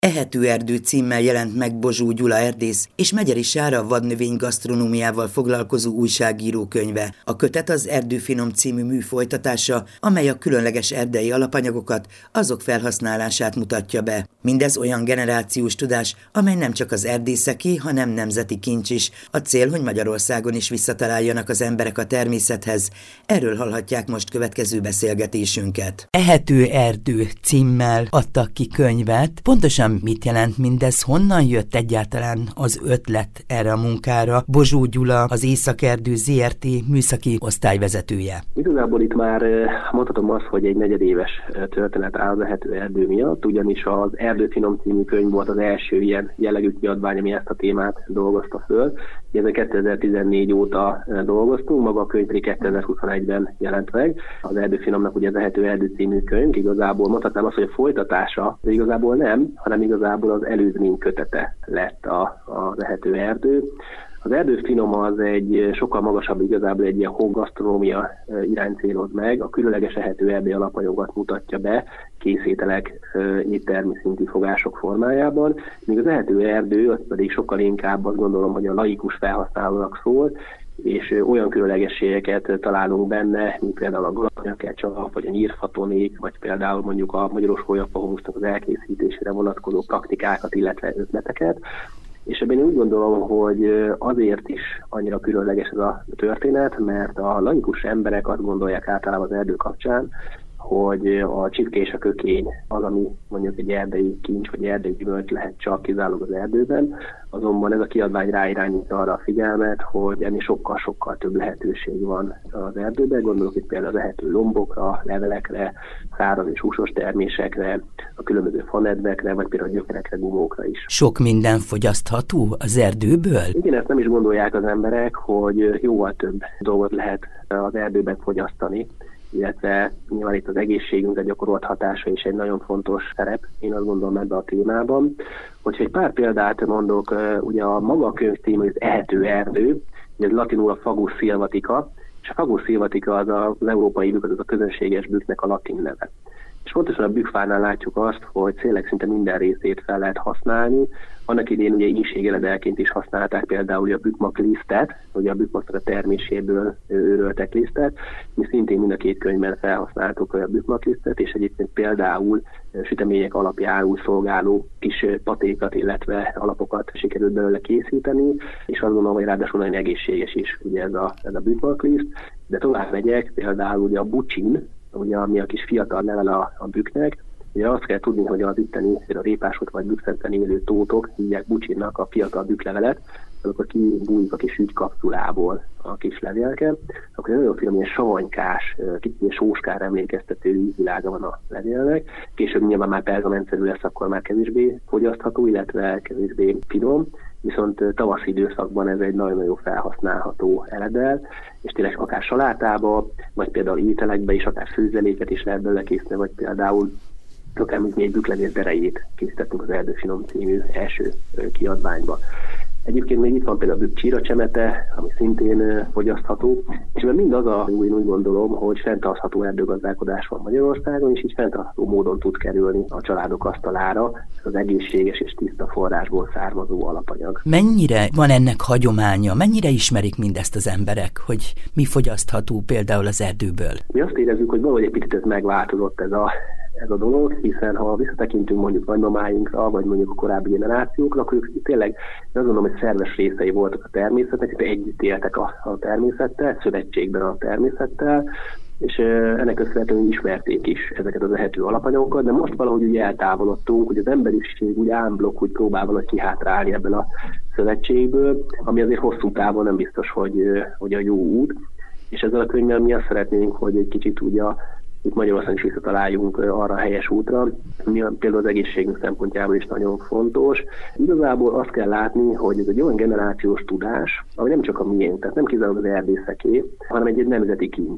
Ehető erdő címmel jelent meg Bozsó Gyula erdész és Megyeri Sára vadnövény gasztronómiával foglalkozó újságíró könyve. A kötet az Erdőfinom című mű folytatása, amely a különleges erdei alapanyagokat, azok felhasználását mutatja be. Mindez olyan generációs tudás, amely nem csak az erdészeké, hanem nemzeti kincs is. A cél, hogy Magyarországon is visszataláljanak az emberek a természethez. Erről hallhatják most következő beszélgetésünket. Ehető erdő címmel adtak ki könyvet. Pontosan mit jelent mindez? Honnan jött egyáltalán az ötlet erre a munkára? Bozsó Gyula, az Északerdő Zrt. Műszaki osztályvezetője. Igazából itt már mondhatom azt, hogy egy negyedéves történet áll az Ehető erdő miatt, ugyanis az Erdőfinom című könyv volt az első ilyen jellegű kiadvány, ami ezt a témát dolgozta föl. Ezen 2014 óta dolgoztunk, maga a könyv pedig 2021-ben jelent meg. Az Erdőfinomnak ugye az Ehető erdő című könyv, igazából mondhatnám azt, hogy a folytatása, de igazából nem, hanem igazából az előzmény kötete lett az Ehető erdő. Az Erdőfinom az egy sokkal magasabb, igazából egy ilyen gasztronómia irány céloz meg, a különleges ehető erdei alapanyagokat mutatja be készételek, éttermi szintű fogások formájában, míg az ehető erdő az pedig sokkal inkább azt gondolom, hogy a laikus felhasználónak szól, és olyan különlegességeket találunk benne, mint például a galamnyakeccsap, vagy a nyírfatonék, vagy például mondjuk a magyaros hólyafahumusznak az elkészítésére vonatkozó praktikákat, illetve ötleteket. És ebben én úgy gondolom, hogy azért is annyira különleges ez a történet, mert a laikus emberek azt gondolják általában az erdő kapcsán, hogy a csipke és a kökény az, ami mondjuk egy erdei kincs vagy erdei gyümölcs lehet csak kizárólag az erdőben, azonban ez a kiadvány ráirányítja arra a figyelmet, hogy ennél sokkal-sokkal több lehetőség van az erdőben. Gondolok itt például az ehető lombokra, levelekre, száraz és húsos termésekre, a különböző fanedvekre, vagy például a gyökerekre, gumókra is. Sok minden fogyasztható az erdőből? Igen, ezt nem is gondolják az emberek, hogy jóval több dolgot lehet az erdőben fogyasztani, illetve nyilván itt az egészségünkre gyakorolt hatása is egy nagyon fontos szerep, én azt gondolom ebben a témában. Hogyha egy pár példát mondok, ugye a maga a könyv címe az Ehető erdő, ugye ez latinul a Fagus sylvatica, és a Fagus sylvatica az európai bükk, az a közönséges bükknek a latin neve. És pontosan a bükkfánál látjuk azt, hogy tényleg szinte minden részét fel lehet használni. Annak idén ugye ínségeledelként is használták például a bükkmaklisztet, ugye a bükkmaknak a terméséből őröltek lisztet. Mi szintén mind a két könyvben felhasználtuk a bükkmaklisztet, és egyébként például sütemények alapjául szolgáló kis patékat, illetve alapokat sikerült belőle készíteni, és azt gondolom, hogy ráadásul nagyon egészséges is ugye ez a bükkmakliszt. De tovább megyek, például ugye a bucsin, ugye, ami a kis fiatal level a bükknek. Ugye azt kell tudni, hogy az itteni a répásot vagy bükszenten élő tótok hívják bucsinnak a fiatal bükklevelet, amikor kibújik a kis ügykapszulából a kis levélke, akkor nagyon finom, ilyen savanykás, kicsit sóskár emlékeztető ízvilága van a levélnek. Később nyilván már perzamentszerű lesz, akkor már kevésbé fogyasztható, illetve kevésbé finom. Viszont tavaszi időszakban ez egy nagyon jó felhasználható eledel, és tényleg akár salátába, vagy például ételekbe is, akár főzeléket is lehet belőle készíteni, vagy például akár mint mi egy bükklevél derejét készítettünk az Erdőfinom című első kiadványba. Egyébként még itt van például a bükk csíracsemete, ami szintén fogyasztható, és mert mindaz én úgy gondolom, hogy fenntartható erdőgazdálkodás van Magyarországon, és így fenntartható módon tud kerülni a családok asztalára az egészséges és tiszta forrásból származó alapanyag. Mennyire van ennek hagyománya, mennyire ismerik mindezt az emberek, hogy mi fogyasztható például az erdőből? Mi azt érezzük, hogy valahogy egy picit megváltozott ez a dolog, hiszen ha visszatekintünk mondjuk nagymamáinkra, vagy mondjuk a korábbi generációkra, akkor ők tényleg azt gondolom, hogy szerves részei voltak a természetnek, hogy együtt éltek a természettel, szövetségben a természettel, és ennek köszönhetően ismerték is ezeket az ehető alapanyagokat, de most valahogy úgy eltávolodtunk, hogy az emberiség úgy ámblokk úgy próbál valahogy kihátrálni ebből a szövetségből, ami azért hosszú távon nem biztos, hogy a jó út. És ezzel a könyvvel mi azt szeretnénk, hogy egy kicsit úgy itt Magyarországon is visszataláljunk arra a helyes útra, ami például az egészségünk szempontjából is nagyon fontos. Igazából azt kell látni, hogy ez egy olyan generációs tudás, ami nem csak a miénk, tehát nem kizárólag az erdészeké, hanem egy nemzeti kincs.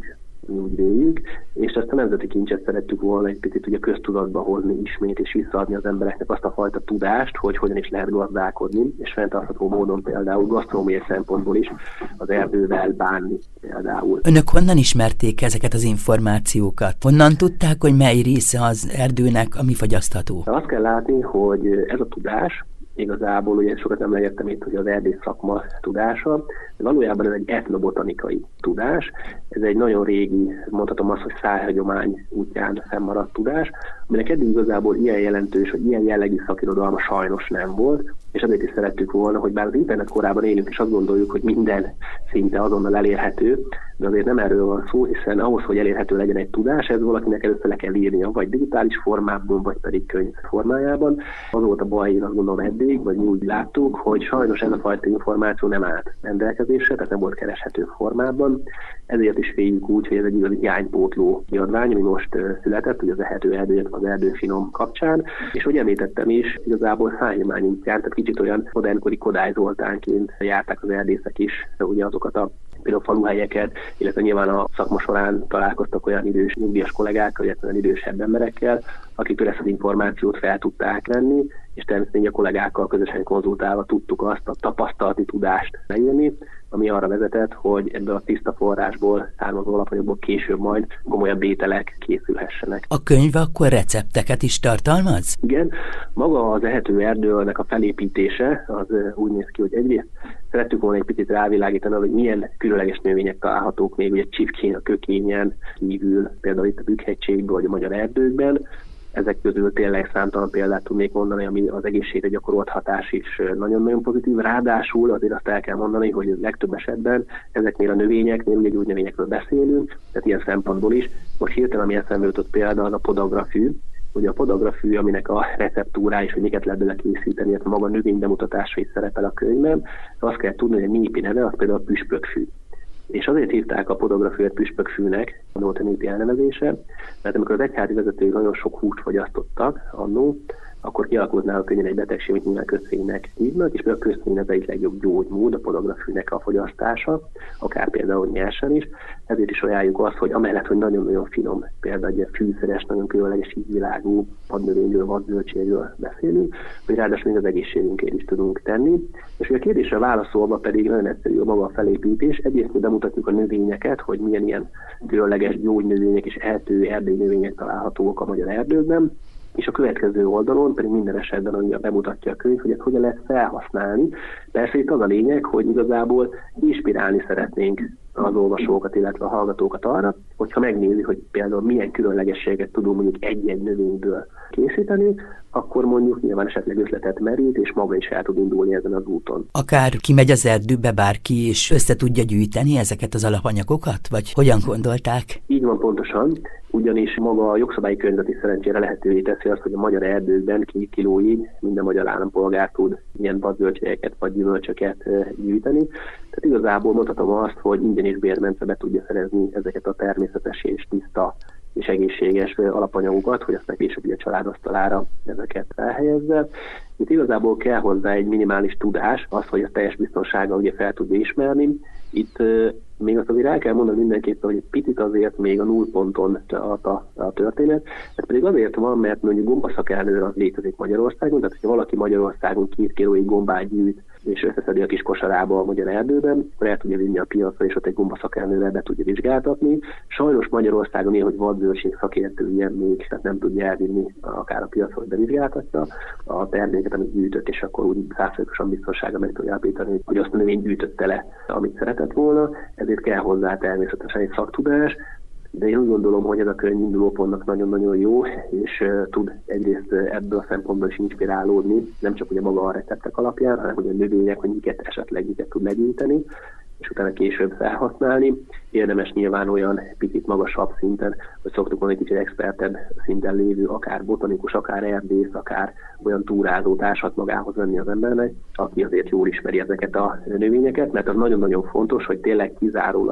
úgy véljük, és ezt a nemzeti kincset szerettük volna egy picit ugye köztudatba hozni ismét, és visszaadni az embereknek azt a fajta tudást, hogy hogyan is lehet gazdálkodni, és fenntartható módon például gasztronómiai szempontból is az erdővel bánni például. Önök honnan ismerték ezeket az információkat? Honnan tudták, hogy mely része az erdőnek, ami fogyasztható? Azt kell látni, hogy ez a tudás, igazából ugye sokat emlegettem itt, hogy az erdész szakma tudása, de valójában ez egy etnobotanikai tudás. Ez egy nagyon régi, mondhatom azt, hogy szájhagyomány útján fennmaradt tudás, aminek eddig igazából ilyen jelentős, vagy ilyen jellegű szakirodalma sajnos nem volt, és azért is szerettük volna, hogy bár az internet korában élünk, és azt gondoljuk, hogy minden szinte azonnal elérhető, de azért nem erről van szó, hiszen ahhoz, hogy elérhető legyen egy tudás, ez valakinek először le kell írnia, vagy digitális formában, vagy pedig könyv formájában. Az volt a baj, én azt gondolom eddig, vagy mi úgy láttuk, hogy sajnos ez a fajta információ nem állt rendelkezésre, tehát nem volt kereshető formában. Ezért is véljük úgy, hogy ez egy igazi hiánypótló kiadvány, ami most született, ugye az Ehető erdő, az Erdőfinom kapcsán, és hogy említettem is, igazából szájhagyomány útján, tehát kicsit olyan modernkori Kodály Zoltánként járták az erdészek is, ugye azokat a például faluhelyeket, illetve nyilván a szakma során találkoztak olyan idős nyugdíjas kollégákkal, illetve olyan idősebb emberekkel, akiktől ezt az információt fel tudták venni, és természetesen a kollégákkal közösen konzultálva tudtuk azt a tapasztalati tudást leírni, ami arra vezetett, hogy ebből a tiszta forrásból származó alapanyagból később majd komolyabb ételek készülhessenek. A könyv akkor recepteket is tartalmaz? Igen, maga az Ehető erdőnek a felépítése az úgy néz ki, hogy egyrészt szerettük volna egy picit rávilágítani, hogy milyen különleges növények találhatók még ugye Csipkén, a Kökényen kívül, például itt a Bükk-hegységben vagy a magyar erdőkben. Ezek közül tényleg számtalan példát tudnék mondani, ami az egészségre gyakorolt hatás is nagyon-nagyon pozitív. Ráadásul azért azt el kell mondani, hogy legtöbb esetben ezeknél a növényeknél, ugye gyógynövényekről beszélünk, tehát ilyen szempontból is. Most hirtelen, ami eszembe jutott példa, az a podagrafű. Ugye a podagrafű, aminek a receptúrája és hogy miket lehet bele készíteni, illetve maga növény bemutatása is szerepel a könyvben. Azt kell tudni, hogy a népi neve az például a püspökfű. És azért hívták a podagrafűt püspökfűnek, volt a népi elnevezése, mert amikor az egyházi vezetők nagyon sok húst fogyasztottak annó, akkor kialakult náluk könnyen egy betegség, amit nyilván köszénynek hívnak, és például a köszmény az egyik legjobb gyógymód, a podagrafűnek a fogyasztása, akár például nyersen is. Ezért is ajánljuk azt, hogy amellett, hogy nagyon-nagyon finom, például egy fűszeres, nagyon különleges ízvilágú vadnövényről, vadzöldségről beszélünk, hogy ráadásul még az egészségünkért is tudunk tenni. És a kérdésre válaszolva pedig nagyon egyszerű a maga a felépítés. Egyrészt bemutatjuk a növényeket, hogy milyen ilyen különleges gyógynövények és erdélyi növények találhatók a magyar erdőkben, és a következő oldalon pedig minden esetben ugye bemutatja a könyv, hogy ezt hogyan lehet felhasználni. Persze itt az a lényeg, hogy igazából inspirálni szeretnénk az olvasókat, illetve a hallgatókat arra, hogyha megnézi, hogy például milyen különlegességet tudunk mondjuk egy-egy növényből készíteni, akkor mondjuk nyilván esetleg ötletet merít, és maga is el tud indulni ezen az úton. Akár kimegy az erdőbe bárki, és össze tudja gyűjteni ezeket az alapanyagokat? Vagy hogyan gondolták? Így van pontosan, ugyanis maga a jogszabályi környezet is szerencsére lehetővé teszi azt, hogy a magyar erdőkben 2 kilóig minden magyar állampolgár tud ilyen vadzöldségeket vagy gyümölcsöket gyűjteni. Tehát igazából mondhatom azt, hogy ingyen és bérmentve be tudja szerezni ezeket a természetes és tiszta és egészséges alapanyagokat, hogy aztán később a családasztalára ezeket elhelyezze. Itt igazából kell hozzá egy minimális tudás, az, hogy a teljes biztonsággal ugye fel tudja ismerni. Itt még azt azért el kell mondani mindenképpen, hogy egy picit azért még a nullponton tart a történet. Ez pedig azért van, mert mondjuk gombaszakelnőr az létezik Magyarországon, tehát ha valaki Magyarországon 2 kilóig gombát gyűjt, és összeszedi a kis kosarába a magyar erdőben, akkor el tudja vinni a piacra, és ott egy gombaszakelnővel be tudja vizsgáltatni. Sajnos Magyarországon ilyen, hogy vadzöldség szakértő ilyen még, tehát nem tudja elvinni akár a piacra, hogy bevizsgáltatja a terméket, amit gyűjtött, és akkor úgy 100%-osan biztonsággal meg tudja állapítani, hogy azt a növény gyűjtötte le, amit szeretett volna. Ezért kell hozzá természetesen egy szaktudás, de én úgy gondolom, hogy ez a könyv indulópontnak nagyon-nagyon jó, és tud egyrészt ebből a szempontból is inspirálódni, nem csak ugye maga a receptek alapján, hanem hogy a növények, hogy miket tud legyűjteni, és utána később felhasználni. Érdemes nyilván olyan picit magasabb szinten, hogy szoktuk mondani, kicsit expertebb szinten lévő, akár botanikus, akár erdész, akár olyan túrázó társat magához venni az embernek, aki azért jól ismeri ezeket a növényeket, mert az nagyon-nagyon fontos, hogy tényleg kizárólag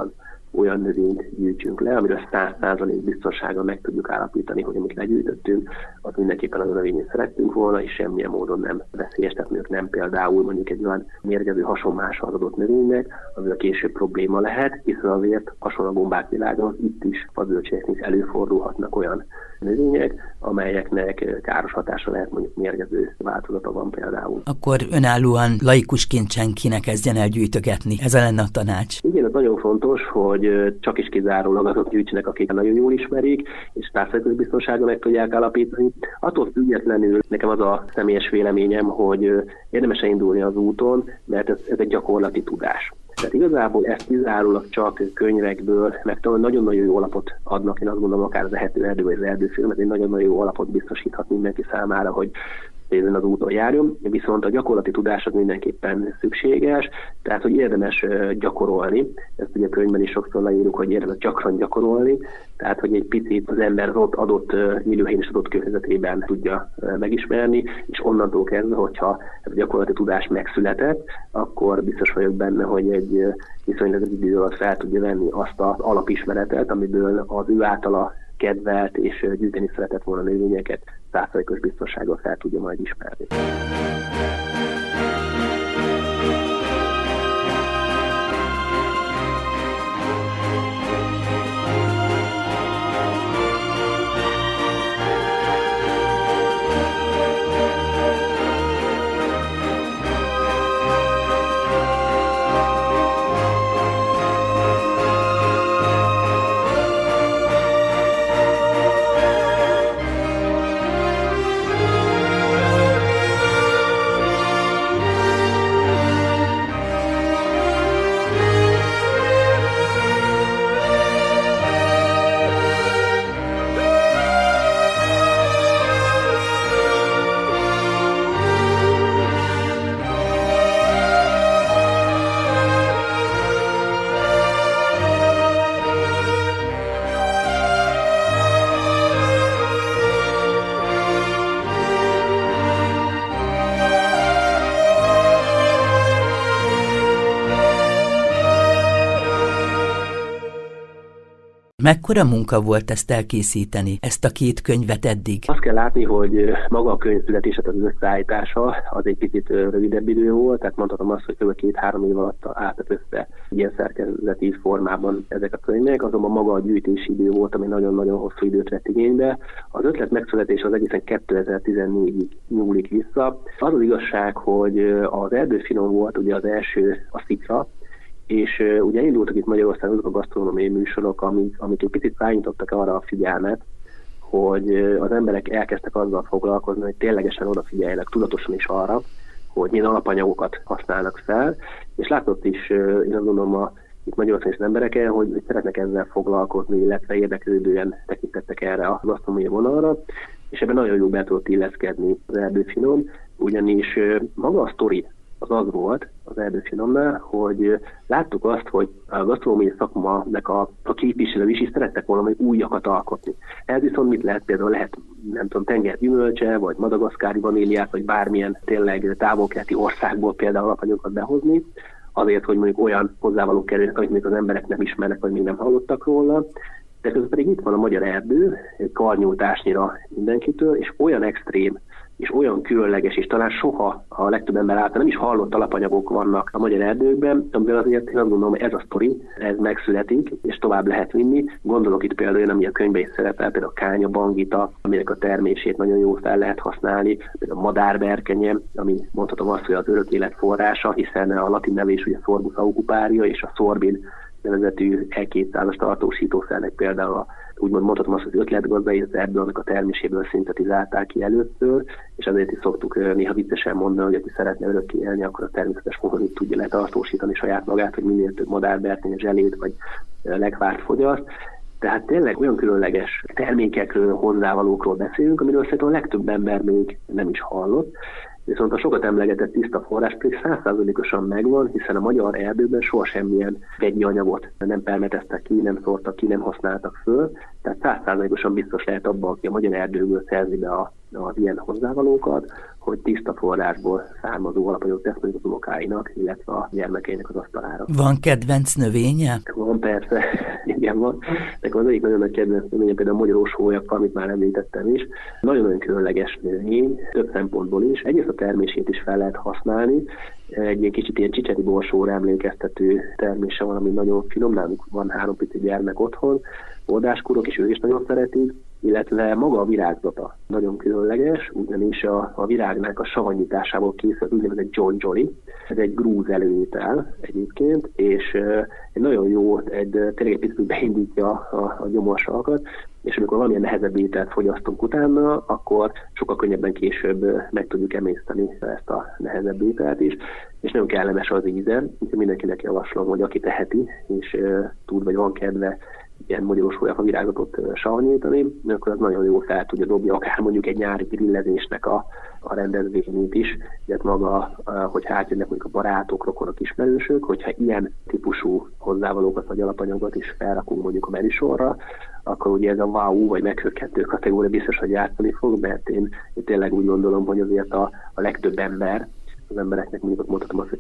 olyan növényt gyűjtsünk le, amiről 100% biztonsággal meg tudjuk állapítani, hogy amit legyűjtöttünk, az mindenképpen az a növényét szerettünk volna, és semmilyen módon nem veszélyeztetni, nem például mondjuk egy olyan mérgező hasonmása az adott növénynek, ami a később probléma lehet, hiszen azért hasonló bombák világon itt is a zöldségeknél is előfordulhatnak olyan növények, amelyeknek káros hatása lehet, mondjuk mérgező változata van például. Akkor önállóan laikusként senki ne kezdjen el gyűjtögetni. Ez lenne a tanács. Igen, ez nagyon fontos, hogy csak is kizárólag azok gyűjtsenek, akik nagyon jól ismerik, és társadalmi biztonsággal meg tudják állapítani. Attól függetlenül nekem az a személyes véleményem, hogy érdemes elindulni az úton, mert ez egy gyakorlati tudás. Tehát igazából ezt kizárólag csak könyvekből, meg nagyon-nagyon jó alapot adnak, én azt gondolom, akár az Ehető erdő vagy az erdőfilm, ez egy nagyon-nagyon jó alapot biztosíthat mindenki számára, hogy ezen az úton járjon, viszont a gyakorlati tudás az mindenképpen szükséges, tehát hogy érdemes gyakorolni, ezt ugye a könyvben is sokszor leírjuk, hogy érdemes gyakran gyakorolni, tehát hogy egy picit az ember az ott adott élőhelyen és adott környezetében tudja megismerni, és onnantól kezdve, hogyha ez a gyakorlati tudás megszületett, akkor biztos vagyok benne, hogy egy viszonylag az idő alatt fel tudja venni azt az alapismeretet, amiből az ő általa kedvelt és gyűjteni szeretett volna növényeket 100%-os biztonsággal fel tudja majd ismerni. Mekkora munka volt ezt elkészíteni, ezt a 2 könyvet eddig? Azt kell látni, hogy maga a könyv születése, az összeállítása az egy picit rövidebb idő volt, tehát mondhatom azt, hogy kb. 2-3 év alatt álltak össze ilyen szerkezeti formában ezek a könyvek, azonban maga a gyűjtési idő volt, ami nagyon-nagyon hosszú időt vett igénybe. Az ötlet megszületése az egészen 2014-ig nyúlik vissza. Az az igazság, hogy az Erdőfinom volt ugye az első a szikra, és ugye indultak itt Magyarországon azok a gasztronómiai műsorok, amik egy picit rányítottak arra a figyelmet, hogy az emberek elkezdtek azzal foglalkozni, hogy ténylegesen odafigyeljenek tudatosan is arra, hogy milyen alapanyagokat használnak fel, és látott is, én azt gondolom, itt Magyarországon is az embereken, hogy szeretnek ezzel foglalkozni, illetve érdeklődően tekintettek erre a gasztronómiai vonalra, és ebben nagyon jól be tudott illeszkedni az Erdőfinom, ugyanis maga a sztori az volt az Erdőfinomnál, hogy láttuk azt, hogy a gasztronómiai szakmának a képviselői is szerettek volna még újakat alkotni. Ez viszont mit lehet? Például lehet, nem tudom, tengergyümölcse, vagy madagaszkári vaníliát, vagy bármilyen tényleg távol-keleti országból például alapanyagokat behozni, azért, hogy mondjuk olyan hozzávalók kerülnek, amit még az emberek nem ismernek, vagy még nem hallottak róla. De közben pedig itt van a magyar erdő, egy karnyújtásnyira mindenkitől, és olyan extrém, és olyan különleges, és talán soha a legtöbb ember által nem is hallott alapanyagok vannak a magyar erdőkben, amivel azért én azt gondolom, hogy ez a sztori, ez megszületik, és tovább lehet vinni. Gondolok itt például, ami a könyvben is szerepel, például a kánya, bangita, aminek a termését nagyon jól fel lehet használni, például a madárberkenye, ami mondhatom azt, hogy az örök élet forrása, hiszen a latin neve is ugye Sorbus aucuparia, és a szorbin nevezetű E200-as tartósítószernek például úgymond mondhatom azt, hogy ötletgazdai az erdő, annak a terméséből szintetizálták ki először, és azért is szoktuk néha viccesen mondani, hogy aki szeretne örökké élni, akkor a természetes módon itt tudja letartósítani saját magát, hogy minél több madárberkeny, zselét vagy lekvárt fogyaszt. Tehát tényleg olyan különleges termékekről, hozzávalókról beszélünk, amiről szerintem a legtöbb ember még nem is hallott. Viszont a sokat emlegetett tiszta forrás pedig 100%-osan megvan, hiszen a magyar erdőben soha semmilyen vegyi anyagot nem permeteztek ki, nem szórtak ki, nem használtak föl, tehát 100%-osan biztos lehet abban, aki a magyar erdőből szerzi be az ilyen hozzávalókat, hogy tiszta forrásból származó alapanyagot tesz meg az unokáinak, illetve a gyermekeinek az asztalára. Van kedvenc növénye? Van, persze, igen van. Nekem az egyik nagyon nagy kedvenc növénye például a magyarós hólyag, amit már említettem is. Nagyon-nagyon különleges növény, több szempontból is. Egyrészt a termését is fel lehet használni. Egy ilyen kicsit ilyen csicseri borsóra emlékeztető termése van, ami nagyon finom. Nálunk van 3 pici gyermek otthon, oldáskurok, és ők is nagyon szeretik, illetve maga a virágzata nagyon különleges, ugyanis a virágnak a savanyításából készül az úgynevezett John Jolly. Ez egy grúz előétel egyébként, és egy nagyon jó, tényleg egy picit beindítja a gyomorsalkat, és amikor valamilyen nehezebb ételt fogyasztunk utána, akkor sokkal könnyebben később meg tudjuk emészteni ezt a nehezebb ételt is, és nagyon kellemes az íze, úgyhogy mindenkinek javaslom, hogy aki teheti, és tud, vagy van kedve ilyen magyarós hólyag virágzatot savanyítani, akkor az nagyon jó fel tudja dobni, akár mondjuk egy nyári grillezésnek a rendezvényét is, illetve maga, hogyha átjönnek mondjuk a barátok, rokonok, ismerősök, hogyha ilyen típusú hozzávalókat vagy alapanyagot is felrakunk mondjuk a menüsorra, akkor ugye ez a wow vagy meghökkentő kategória biztos, hogy játszani fog, mert én tényleg úgy gondolom, hogy azért a legtöbb ember, az embereknek mondjuk mondhatom azt, hogy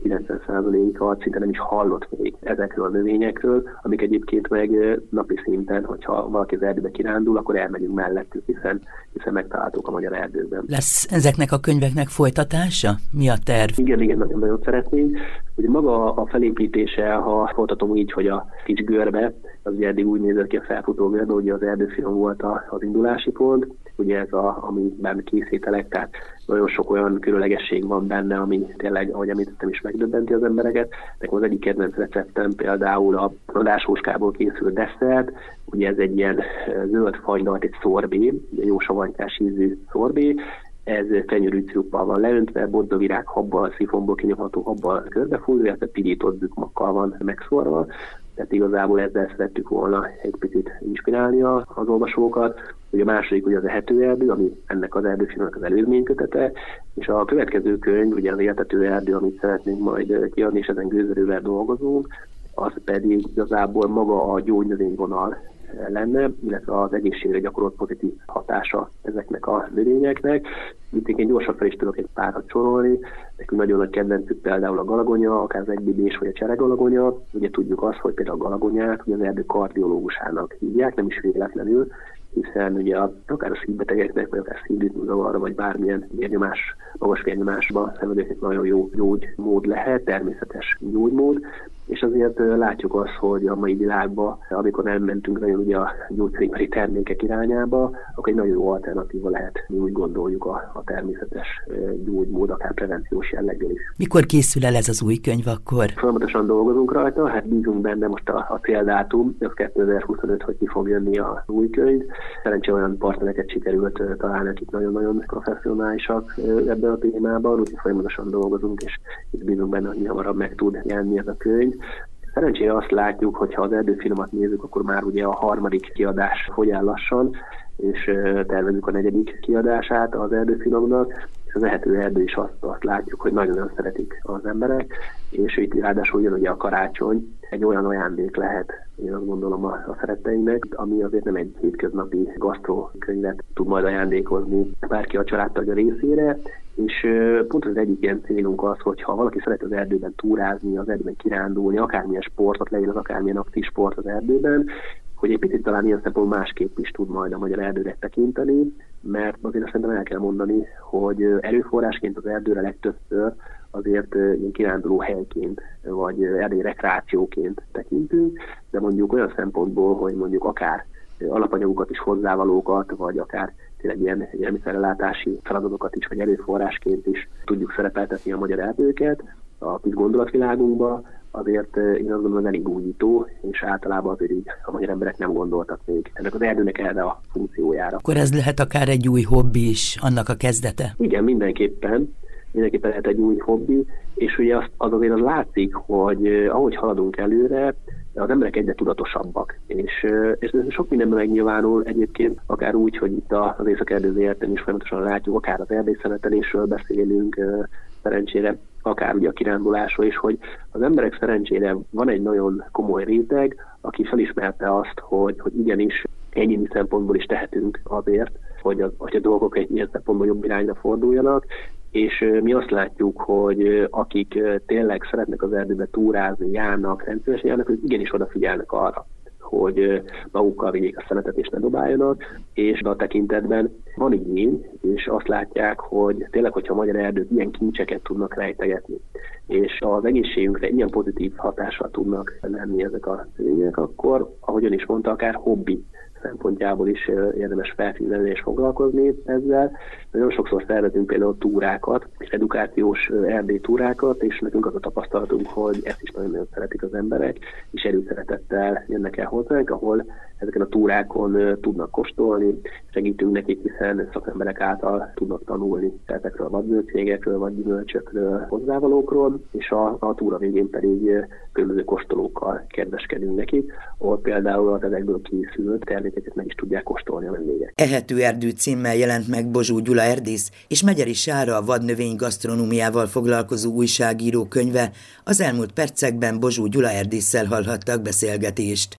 90%-a szinte nem is hallott még ezekről a növényekről, amik egyébként meg napi szinten, hogyha valaki az erdőbe kirándul, akkor elmegyünk mellettük, hiszen megtaláltuk a magyar erdőben. Lesz ezeknek a könyveknek folytatása? Mi a terv? Igen, nagyon szeretnénk. Ugye maga a felépítése, ha folytatom így, hogy a kis görbe, az ugye eddig úgy nézett ki a felfutó görbe, ugye az erdőfilm volt az indulási pont, ugye ez amiben készítelek, tehát nagyon sok olyan különlegesség van benne, ami tényleg, ahogy említettem is, megdöbbenti az embereket. Nekem az egyik kedvenc receptem például a nadáshúskából készült desszert, ugye ez egy ilyen zöld fagylalt, egy szorbé, egy jó savanykás ízű szorbé, ez fenyőrű ciruppal van leöntve, boddavirág habbal, szifonból kinyomható habbal körbefújva, illetve pirított bükmakkal van megszorva. Tehát igazából ezzel szerettük volna egy picit inspirálni az olvasókat. Ugye a második ugye az ehetőerdő, ami ennek az erdőfilmnek az előzménykötete, és a következő könyv, ugye az éltető erdő, amit szeretnénk majd kiadni, és ezen gőzerővel dolgozunk, az pedig igazából maga a gyógynövényvonal lenne, illetve az egészségre gyakorolt pozitív hatása ezeknek a növényeknek. Itt én gyorsan fel is tudok egy párat sorolni. Nekünk nagyon nagy kedvencük például a galagonya, akár az egybibés vagy a cseregalagonya. Ugye tudjuk azt, hogy például a galagonyát ugye az erdő kardiológusának hívják, nem is véletlenül, hiszen ugye akár a szívbetegeknek, vagy akár szívritmuszavarra, vagy bármilyen magas vérnyomásban szenvedőknek nagyon jó gyógymód lehet, természetes gyógymód, és azért látjuk azt, hogy a mai világban, amikor nem mentünk nagyon ugye a gyógyszeripari termékek irányába, akkor egy nagyon jó alternatíva lehet, mi úgy gondoljuk a természetes gyógymód, akár prevenciós jelleggel is. Mikor készül el ez az új könyv akkor? Folyamatosan dolgozunk rajta, hát bízunk benne, most a céldátum, az 2025, hogy ki fog jönni az új könyv. Szerencsére olyan partnereket sikerült találni, akik nagyon-nagyon professzionálisak ebben a témában, úgyhogy folyamatosan dolgozunk, és bízunk benne, hogy mi hamarabb meg tud jelenni ez a könyv. Szerencsére azt látjuk, hogy ha az erdőfilmet nézzük, akkor már ugye a 3. kiadás fogy el lassan, és tervezünk a 4. kiadását az erdőfilmnak, és az ehető erdő is azt látjuk, hogy nagyon-nagyon szeretik az emberek, és itt ráadásul jön ugye a karácsony, egy olyan ajándék lehet, én azt gondolom a szeretteinknek, ami azért nem egy hétköznapi gasztrokönyvet tud majd ajándékozni bárki a családtagja részére, és pont az egyik ilyen célunk az, hogy ha valaki szeret az erdőben túrázni, az erdőben kirándulni, akármilyen sportot legyen, az akármilyen aktív sport az erdőben, hogy egy picit talán ilyen szempontból másképp is tud majd a magyar erdőre tekinteni, mert azért azt szerintem el kell mondani, hogy erőforrásként az erdőre legtöbbször azért ilyen kiránduló helyként, vagy erdélyi rekreációként tekintünk, de mondjuk olyan szempontból, hogy mondjuk akár alapanyagokat is, hozzávalókat, vagy akár tényleg ilyen élelmiszerellátási feladatokat is, vagy erőforrásként is tudjuk szerepeltetni a magyar erdőket a kis gondolatvilágunkba, azért én azt gondolom, elég újító, és általában azért így a magyar emberek nem gondoltak még ennek az erdőnek erre a funkciójára. Akkor ez lehet akár egy új hobbi is, annak a kezdete? Igen, mindenképpen lehet egy új hobbi, és ugye az azért látszik, hogy ahogy haladunk előre, az emberek egyre tudatosabbak, és ez sok mindenben megnyilvánul egyébként, akár úgy, hogy itt az Észak-Erdő ZRT-n is folyamatosan látjuk, akár az erdélyszenetelésről beszélünk, szerencsére, akár ugye a kirándulásról is, hogy az emberek szerencsére van egy nagyon komoly réteg, aki felismerte azt, hogy igenis egyéni szempontból is tehetünk azért, hogy a dolgok egy ilyen szempontból jobb irányra forduljanak, és mi azt látjuk, hogy akik tényleg szeretnek az erdőbe túrázni, járnak, rendszeresen járnak, ők igenis odafigyelnek arra, hogy magukkal vigyék a szenetet és ne dobáljanak, és a tekintetben van igény, és azt látják, hogy tényleg, hogyha a magyar erdők ilyen kincseket tudnak rejtegetni, és az egészségünkre ilyen pozitív hatással tudnak lenni ezek a lények, akkor, ahogy ön is mondta, akár hobbi szempontjából is érdemes felfigyelni és foglalkozni ezzel. Nagyon sokszor szervezünk például túrákat, edukációs erdélyi túrákat, és nekünk az a tapasztalatunk, hogy ezt is nagyon-nagyon szeretik az emberek, és előszeretettel jönnek el hozzánk, ahol ezeken a túrákon tudnak kóstolni, segítünk nekik, hiszen szakemberek által tudnak tanulni ezekről a vadbőcségekről, vagy gyümölcsökről, hozzávalókról, és a túra végén pedig különböző kóstolókkal kedveskedünk nekik, ahol például az ezekből készült termékeket meg is tudják kóstolni a vendégek. Ehető erdő címmel jelent meg Bozsó Gyula erdész és Megyeri Sára a vadnövény gasztronómiával foglalkozó újságíró könyve. Az elmúlt percekben Bozsó Gyula erdésszel hallhattak beszélgetést.